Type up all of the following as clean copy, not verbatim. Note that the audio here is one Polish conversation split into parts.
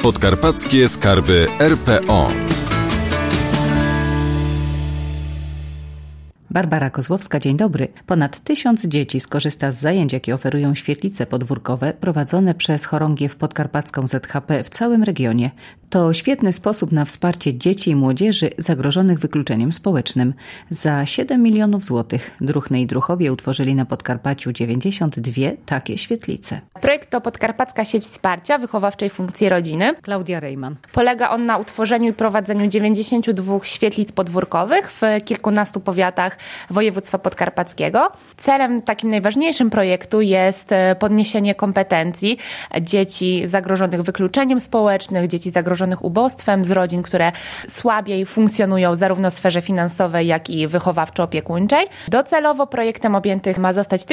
Podkarpackie Skarby RPO. Barbara Kozłowska, dzień dobry. Ponad 1000 dzieci skorzysta z zajęć, jakie oferują świetlice podwórkowe prowadzone przez Chorągiew Podkarpacką ZHP w całym regionie. To świetny sposób na wsparcie dzieci i młodzieży zagrożonych wykluczeniem społecznym. Za 7 milionów złotych Druhny i Druhowie utworzyli na Podkarpaciu 92 takie świetlice. Projekt to Podkarpacka Sieć Wsparcia Wychowawczej Funkcji Rodziny. Klaudia Rejman. Polega on na utworzeniu i prowadzeniu 92 świetlic podwórkowych w kilkunastu powiatach województwa podkarpackiego. Celem takim najważniejszym projektu jest podniesienie kompetencji dzieci zagrożonych wykluczeniem społecznym, dzieci zagrożonych ubóstwem, z rodzin, które słabiej funkcjonują zarówno w sferze finansowej, jak i wychowawczo-opiekuńczej. Docelowo projektem objętych ma zostać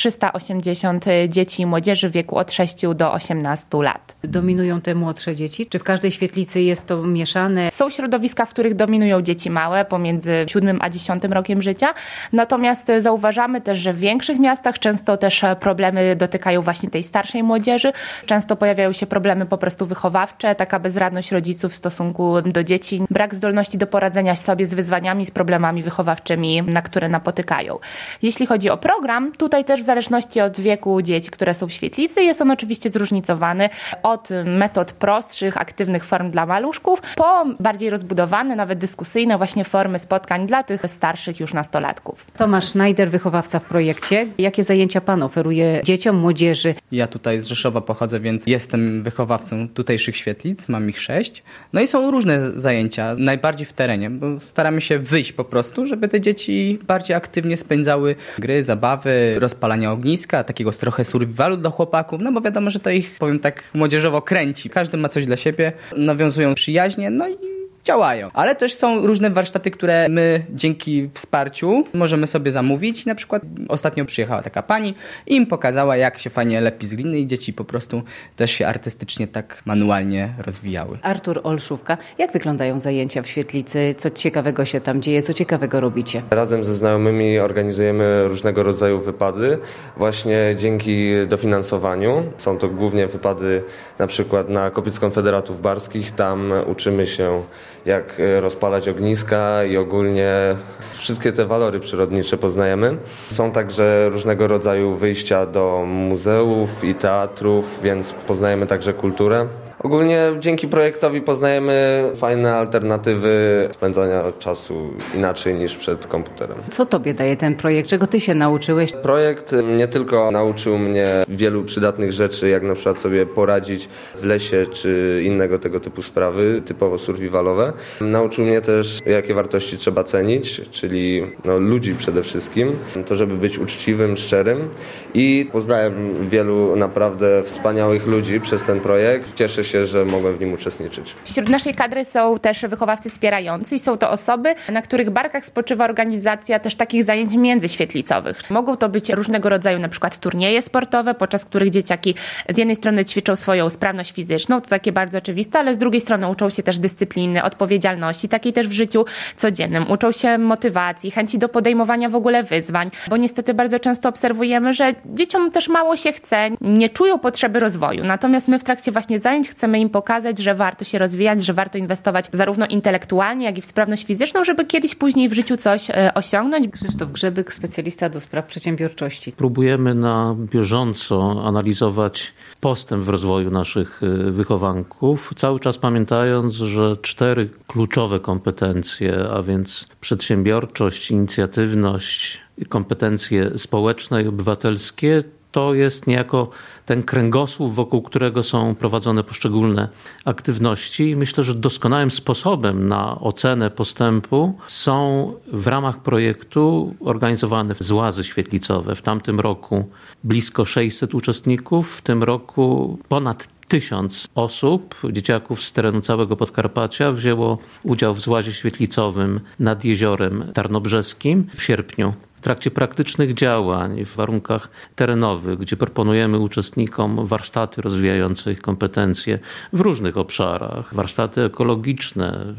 1380 dzieci i młodzieży w wieku od 6 do 18 lat. Dominują te młodsze dzieci? Czy w każdej świetlicy jest to mieszane? Są środowiska, w których dominują dzieci małe, pomiędzy 7 a 10 rokiem życia. Natomiast zauważamy też, że w większych miastach często też problemy dotykają właśnie tej starszej młodzieży. Często pojawiają się problemy po prostu wychowawcze, taka bezradność rodziców w stosunku do dzieci, brak zdolności do poradzenia sobie z wyzwaniami, z problemami wychowawczymi, na które napotykają. Jeśli chodzi o program, tutaj też w zależności od wieku dzieci, które są w świetlicy, jest on oczywiście zróżnicowany od metod prostszych, aktywnych form dla maluszków, po bardziej rozbudowane, nawet dyskusyjne właśnie formy spotkań dla tych starszych już nastolatków. Tomasz Schneider, wychowawca w projekcie. Jakie zajęcia Pan oferuje dzieciom, młodzieży? Ja tutaj z Rzeszowa pochodzę, więc jestem wychowawcą tutejszych świetlic, mam ich 6. No i są różne zajęcia, najbardziej w terenie, bo staramy się wyjść po prostu, żeby te dzieci bardziej aktywnie spędzały gry, zabawy, rozpalania ogniska, takiego trochę survivalu dla chłopaków, no bo wiadomo, że to ich, powiem tak, młodzieżowo kręci. Każdy ma coś dla siebie, nawiązują przyjaźnie, no i działają. Ale też są różne warsztaty, które my dzięki wsparciu możemy sobie zamówić. Na przykład ostatnio przyjechała taka pani i im pokazała, jak się fajnie lepi z gliny i dzieci po prostu też się artystycznie tak manualnie rozwijały. Artur Olszówka. Jak wyglądają zajęcia w świetlicy? Co ciekawego się tam dzieje? Co ciekawego robicie? Razem ze znajomymi organizujemy różnego rodzaju wypady. Właśnie dzięki dofinansowaniu. Są to głównie wypady na przykład na Kopiec Konfederatów Barskich. Tam uczymy się, jak rozpalać ogniska i ogólnie wszystkie te walory przyrodnicze poznajemy. Są także różnego rodzaju wyjścia do muzeów i teatrów, więc poznajemy także kulturę. Ogólnie dzięki projektowi poznajemy fajne alternatywy spędzania czasu inaczej niż przed komputerem. Co Tobie daje ten projekt? Czego Ty się nauczyłeś? Projekt nie tylko nauczył mnie wielu przydatnych rzeczy, jak na przykład sobie poradzić w lesie czy innego tego typu sprawy, typowo survivalowe. Nauczył mnie też, jakie wartości trzeba cenić, czyli ludzi przede wszystkim. To, żeby być uczciwym, szczerym. I poznałem wielu naprawdę wspaniałych ludzi przez ten projekt. Cieszę się, że mogłem w nim uczestniczyć. Wśród naszej kadry są też wychowawcy wspierający i są to osoby, na których barkach spoczywa organizacja też takich zajęć międzyświetlicowych. Mogą to być różnego rodzaju na przykład turnieje sportowe, podczas których dzieciaki z jednej strony ćwiczą swoją sprawność fizyczną, to takie bardzo oczywiste, ale z drugiej strony uczą się też dyscypliny, odpowiedzialności, takiej też w życiu codziennym. Uczą się motywacji, chęci do podejmowania w ogóle wyzwań, bo niestety bardzo często obserwujemy, że dzieciom też mało się chce, nie czują potrzeby rozwoju. Natomiast my w trakcie właśnie zajęć chcemy im pokazać, że warto się rozwijać, że warto inwestować zarówno intelektualnie, jak i w sprawność fizyczną, żeby kiedyś później w życiu coś osiągnąć. Krzysztof Grzebyk, specjalista do spraw przedsiębiorczości. Próbujemy na bieżąco analizować postęp w rozwoju naszych wychowanków, cały czas pamiętając, że 4 kluczowe kompetencje, a więc przedsiębiorczość, inicjatywność, kompetencje społeczne i obywatelskie, to jest niejako ten kręgosłup, wokół którego są prowadzone poszczególne aktywności. I myślę, że doskonałym sposobem na ocenę postępu są w ramach projektu organizowane złazy świetlicowe. W tamtym roku blisko 600 uczestników, w tym roku ponad 1000 osób, dzieciaków z terenu całego Podkarpacia wzięło udział w złazie świetlicowym nad Jeziorem Tarnobrzeskim w sierpniu. W trakcie praktycznych działań w warunkach terenowych, gdzie proponujemy uczestnikom warsztaty rozwijające ich kompetencje w różnych obszarach, warsztaty ekologiczne,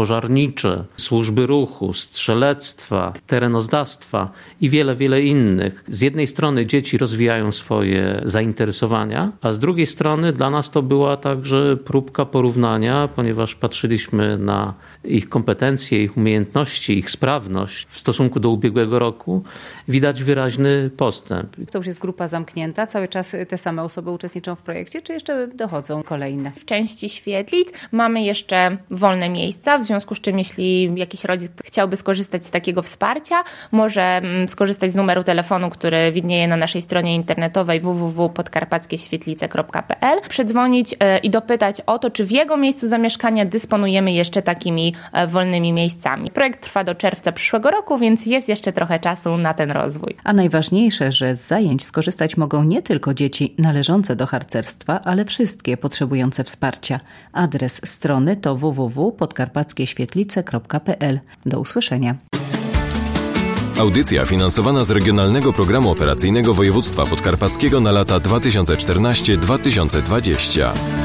pożarnicze, służby ruchu, strzelectwa, terenozdawstwa i wiele, wiele innych. Z jednej strony dzieci rozwijają swoje zainteresowania, a z drugiej strony dla nas to była także próbka porównania, ponieważ patrzyliśmy na ich kompetencje, ich umiejętności, ich sprawność w stosunku do ubiegłego roku. Widać wyraźny postęp. To już jest grupa zamknięta? Cały czas te same osoby uczestniczą w projekcie, czy jeszcze dochodzą kolejne? W części świetlic mamy jeszcze wolne miejsca, w związku z czym jeśli jakiś rodzic chciałby skorzystać z takiego wsparcia, może skorzystać z numeru telefonu, który widnieje na naszej stronie internetowej www.podkarpackieświetlice.pl, przedzwonić i dopytać o to, czy w jego miejscu zamieszkania dysponujemy jeszcze takimi wolnymi miejscami. Projekt trwa do czerwca przyszłego roku, więc jest jeszcze trochę czasu na ten rozwój. A najważniejsze, że z zajęć skorzystać mogą nie tylko dzieci należące do harcerstwa, ale wszystkie potrzebujące wsparcia. Adres strony to www.podkarpackieświetlice.pl. Do usłyszenia. Audycja finansowana z Regionalnego Programu Operacyjnego Województwa Podkarpackiego na lata 2014-2020.